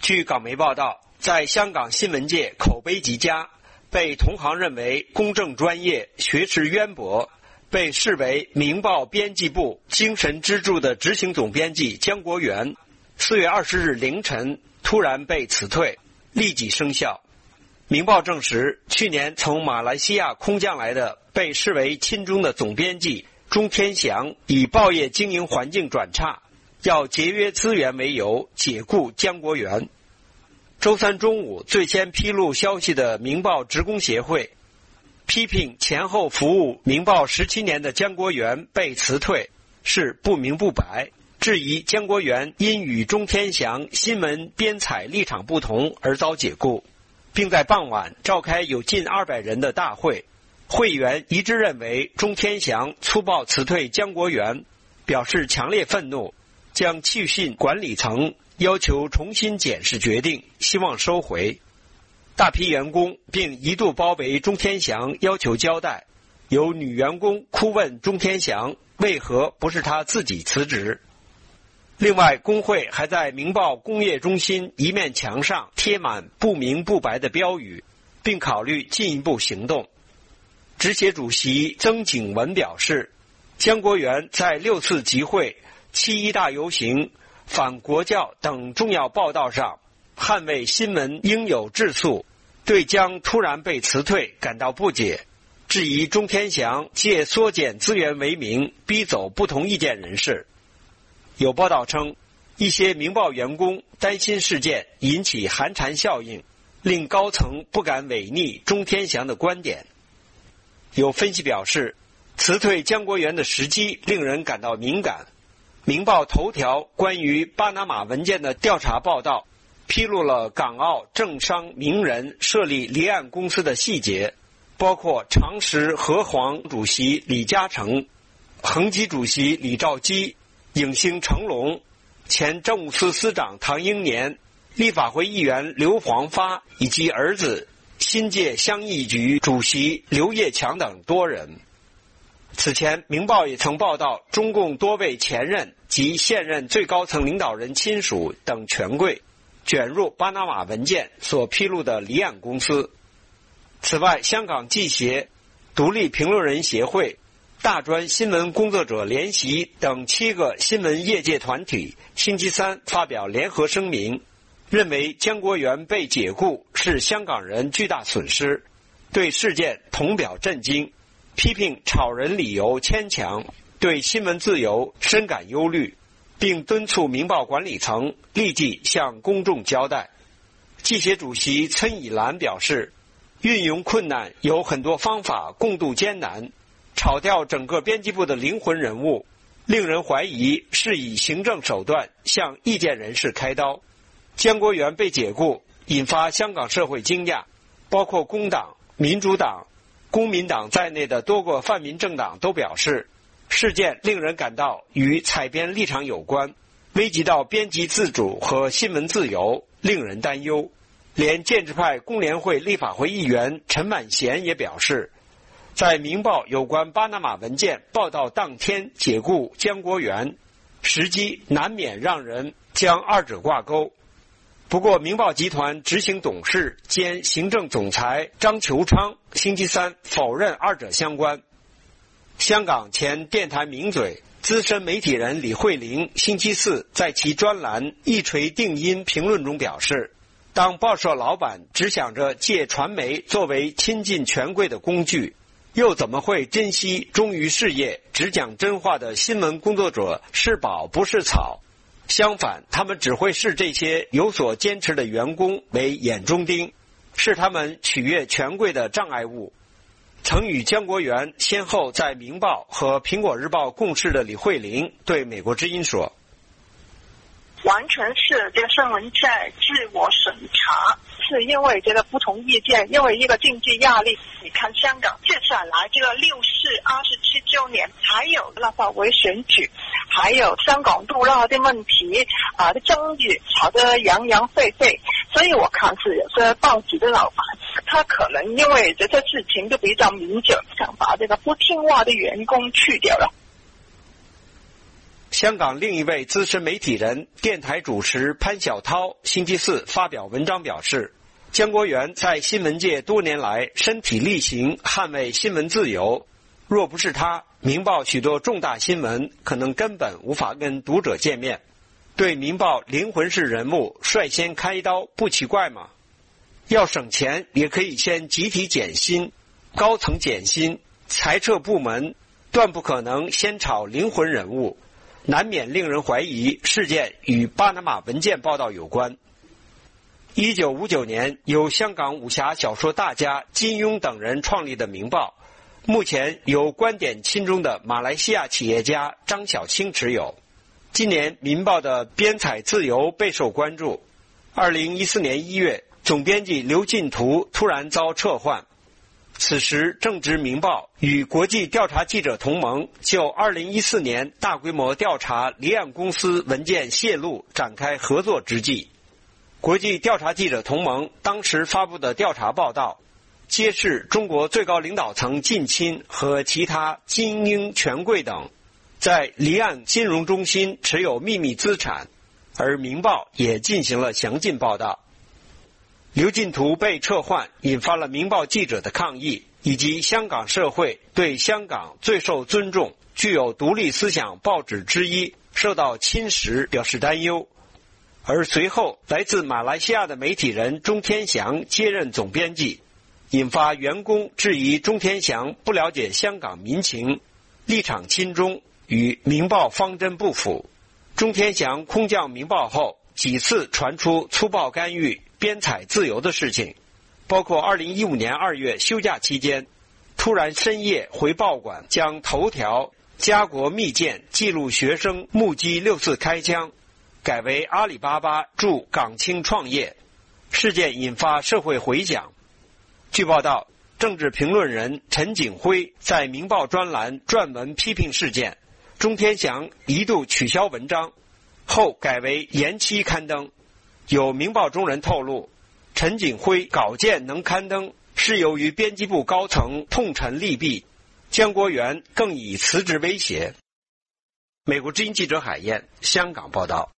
据港媒报道，在香港新闻界口碑极佳，被同行认为公正专业、学识渊博，被视为《明报》编辑部精神支柱的执行总编辑江国源，4月20日凌晨突然被辞退，立即生效。《明报》证实，去年从马来西亚空降来的被视为亲中的总编辑钟天祥，以报业经营环境转差，要节约资源为由解雇江国源。周三中午最先披露消息的明报职工协会批评前后服务明报17年的江国源被辞退是不明不白，质疑江国源因与钟天祥新闻编采立场不同而遭解雇，并在傍晚召开有近200人的大会，会员一致认为钟天祥粗暴辞退江国源，表示强烈愤怒，将去信管理层，要求重新检视决定，希望收回。大批员工并一度包围钟天祥，要求交代。有女员工哭问钟天祥为何不是他自己辞职。另外，工会还在明报工业中心一面墙上贴满不明不白的标语，并考虑进一步行动。执协主席曾景文表示，江国源在6次集会、7·1大游行、反国教等重要报道上捍卫新闻应有质素，对江突然被辞退感到不解，质疑钟天祥借缩减资源为名逼走不同意见人士。有报道称，一些明报员工担心事件引起寒蝉效应，令高层不敢违逆钟天祥的观点。有分析表示，辞退江国源的时机令人感到敏感。明报头条关于巴拿马文件的调查报道披露了港澳政商名人设立离岸公司的细节，包括长实和黄主席李嘉诚、恒基主席李兆基、影星成龙、前政务司司长唐英年、立法会议员刘皇发以及儿子新界乡议局主席刘业强等多人。此前，明报也曾报道中共多位前任及现任最高层领导人亲属等权贵卷入巴拿马文件所披露的离岸公司。此外，香港记协、独立评论人协会、大专新闻工作者联席等7个新闻业界团体星期三发表联合声明，认为江国源被解雇是香港人巨大损失，对事件同表震惊，批评炒人理由牵强，对新闻自由深感忧虑，并敦促明报管理层立即向公众交代。记协主席岑以兰表示，运用困难有很多方法共度艰难，炒掉整个编辑部的灵魂人物，令人怀疑是以行政手段向意见人士开刀。江国源被解雇引发香港社会惊讶，包括工党、民主党、公民党在内的多个泛民政党都表示，事件令人感到与采编立场有关，危及到编辑自主和新闻自由，令人担忧。连建制派工联会立法会议员陈满贤也表示，在明报有关巴拿马文件报道当天解雇江国源，时机难免让人将二者挂钩。不过，明报集团执行董事兼行政总裁张求昌星期三否认二者相关。香港前电台名嘴、资深媒体人李慧玲星期四在其专栏《一锤定音》评论中表示，当报社老板只想着借传媒作为亲近权贵的工具，又怎么会珍惜忠于事业、只讲真话的新闻工作者是宝不是草？相反，他们只会视这些有所坚持的员工为眼中钉，是他们取悦权贵的障碍物。曾与江国源先后在《明报》和《苹果日报》共事的李慧玲对美国之音说， 完全是这个新闻在自我审查，是因为这个不同意见，因为一个经济压力。你看香港接下来这个6·427周年，还有立法会选举，还有香港杜拉的问题的争议吵得洋洋沸沸，所以我看是有些报纸的老板，他可能因为这些事情就比较明确，想把这个不听话的员工去掉了。 香港另一位资深媒体人、电台主持潘晓涛星期四发表文章表示，江国源在新闻界多年来身体力行捍卫新闻自由，若不是他，《明报》许多重大新闻可能根本无法跟读者见面。对《明报》灵魂式人物率先开刀，不奇怪吗？要省钱，也可以先集体减薪，高层减薪，裁撤部门，断不可能先炒灵魂人物，难免令人怀疑事件与巴拿马文件报道有关。1959年，由香港武侠小说大家金庸等人创立的《明报》，目前由观点亲中的马来西亚企业家张晓清持有。今年《明报》的编采自由备受关注。2014年1月，总编辑刘进图突然遭撤换。此时正值《明报》与国际调查记者同盟就2014年大规模调查离岸公司文件泄露展开合作之际。国际调查记者同盟当时发布的调查报道，揭示中国最高领导层近亲和其他精英权贵等在离岸金融中心持有秘密资产，而《明报》也进行了详尽报道。刘进图被撤换，引发了《明报》记者的抗议，以及香港社会对香港最受尊重、具有独立思想报纸之一受到侵蚀表示担忧。而随后，来自马来西亚的媒体人钟天祥接任总编辑，引发员工质疑钟天祥不了解香港民情，立场亲中，与《明报》方针不符。钟天祥空降《明报》后，几次传出粗暴干预编采自由的事情，包括2015年2月休假期间，突然深夜回报馆将头条家国密件记录学生目击6次开枪改为阿里巴巴驻港青创业，事件引发社会回响。据报道，政治评论人陈景辉在《明报》专栏撰文批评事件，钟天祥一度取消文章，后改为延期刊登。有《明报》中人透露，陈景辉稿件能刊登是由于编辑部高层痛陈利弊，江国源更以辞职威胁。美国之音记者海燕，香港报道。